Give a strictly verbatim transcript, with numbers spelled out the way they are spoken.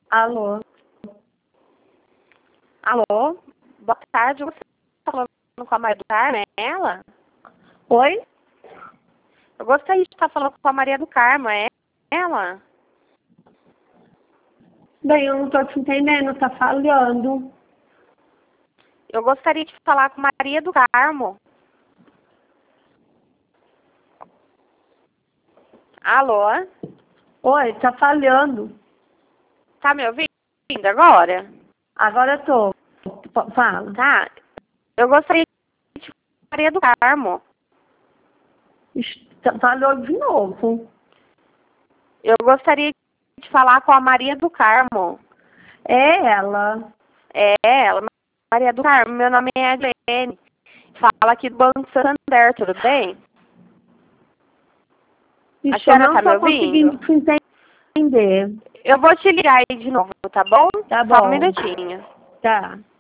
Alô? Alô? Boa tarde, você está falando com a Maria do Carmo, é ela? Oi? Eu gostaria de estar falando com a Maria do Carmo, é ela? Bem, eu não tô te entendendo, tá falhando. Eu gostaria de falar com Maria do Carmo. Alô? Oi, tá falhando. Tá me ouvindo agora? Agora eu tô. P- Fala. Tá. Eu gostaria de falar com Maria do Carmo. Ixi, tá- Falhou de novo. Eu gostaria de falar com a Maria do Carmo. É ela. É ela, Maria do Carmo. Meu nome é Adriane. Fala aqui do Banco Santander, tudo bem? A Ixi, eu senhora não tá me tô conseguindo ouvindo? te entender. Eu vou te ligar aí de novo, tá bom? Tá Só um bom. minutinho. Tá.